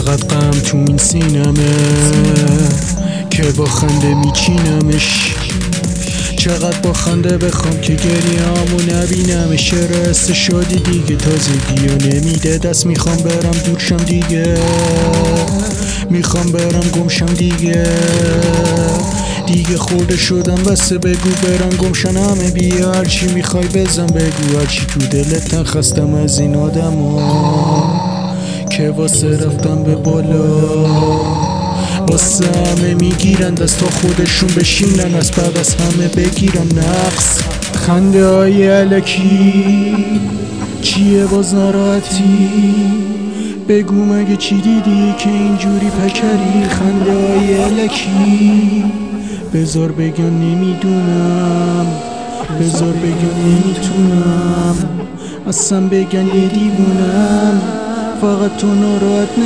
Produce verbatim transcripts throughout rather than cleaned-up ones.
چقدر غم تو این سینمه که با خنده میچینمش، چقدر با خنده بخوام که گریه‌امو نبینمش. رست شدی دیگه تازگیو نمیده دست، میخوام برم دورشم دیگه، میخوام برم گمشم دیگه، دیگه خورده شدم بسه بگو برم گمشن همه بیا، هرچی میخوای بزن بگو، هرچی تو دلت خستم از این آدما که واسه رفتم به بالا واسه همه میگیرن دست تا خودشون بشینن، از بعد از همه بگیرن نقص. خنده های الکی چیه باز ناراحتی؟ بگو مگه چی دیدی که اینجوری پکری؟ خنده های الکی بذار بگم نمیدونم، بذار بگم نمیتونم، اصلا بگن یه دیوونم، فقط تو ناراحت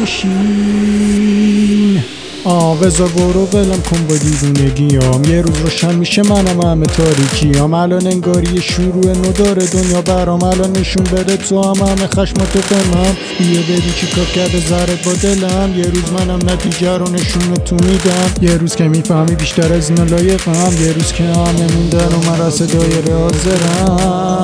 نشین. آه بذار برو ولم کن با دیوونگیام، یه روز روشن میشه منم همه تاریکیام. الان انگاری شروع نو داره دنیا برام، الان نشون بده تو هم همه خشماتو فهمم، بیا ببین چی کار کرده زرت با دلم. یه روز منم نتیجه رو نشون تو میدم، یه روز که میفهمی بیشتر از اینا لایقم، یه روز که همه موندن و من رس دایره حاضرم.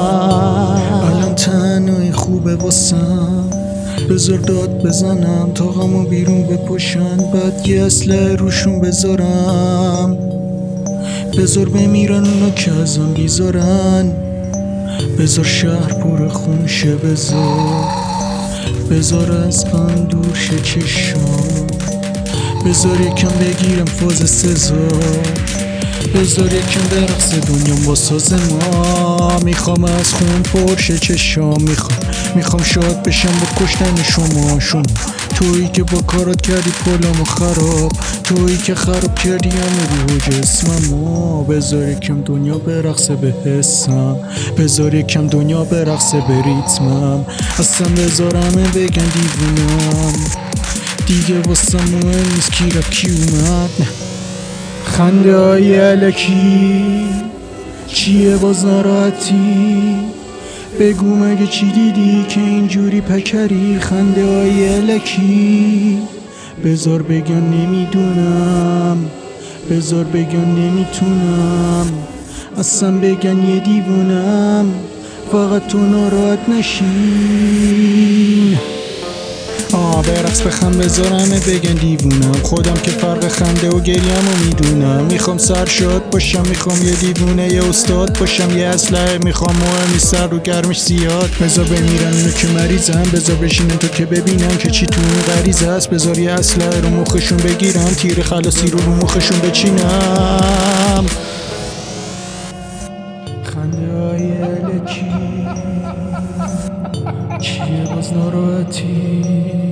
الان تنهایی خوبه واسم، بذار داد بزنم تا غمو بیرون بپوشن، بعد یه اسلحه روشون بذارم، بذار بمیرن اونا که ازم بیزارن، بذار شهر پر خون شه، بذار بذار از غم دور شه چشام، بذار یکم بگیرم فاز سزار، بذار یکم برقص دنیا با ساز ما. میخوام از خون پرشه چشام، میخوام میخوام شاد بشم با کشتن شما شما تویی که با کارات کردی کلامو خراب، تویی که خراب کردی همه روح جسممو. بذار یکم دنیا برقصه به حسم، بذار یکم دنیا برقصه به ریتمم، اصلا بذار همه بگن دیوونم، دیگه واسه مهم نیست کی رفت کی اومد. خنده های الکی چیه باز ناراحتی؟ بگو مگه چی دیدی که اینجوری پکری؟ خنده های الکی بذار بگن نمیدونم، بذار بگن نمیتونم، اصلا بگن یه دیوونم، فقط تو ناراحت نشین. آه برقص بخم بذار همه بگن دیوونم، خودم که فرق خنده و گریم و میدونم. میخوام سرشاد باشم، میخوام یه دیوونه یه استاد باشم، یه اسلحه میخوام مهمی سر رو گرمش زیاد، بذار بمیرن اونو که مریضم، بذار بشینن تو که ببینن که چی تو اون غریزه است، بذار یه اسلحه رو مخشون بگیرم، تیر خلاصی رو رو مخشون بچینم. خنده های الکی چیه باز ناراحتی؟